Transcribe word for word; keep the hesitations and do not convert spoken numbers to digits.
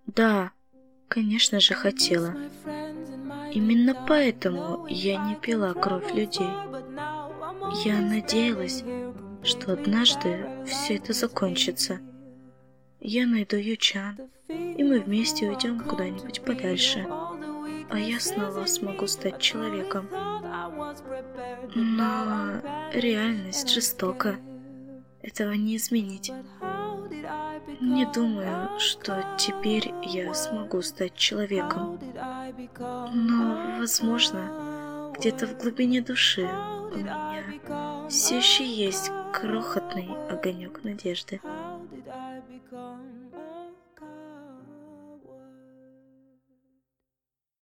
Да, конечно же, хотела. Именно поэтому я не пила кровь людей. Я надеялась, что однажды все это закончится. Я найду Ючан, и мы вместе уйдем куда-нибудь подальше, а я снова смогу стать человеком. Но реальность жестока. Этого не изменить. Не думаю, что теперь я смогу стать человеком. Но, возможно, где-то в глубине души у меня все еще есть крохотный огонек надежды.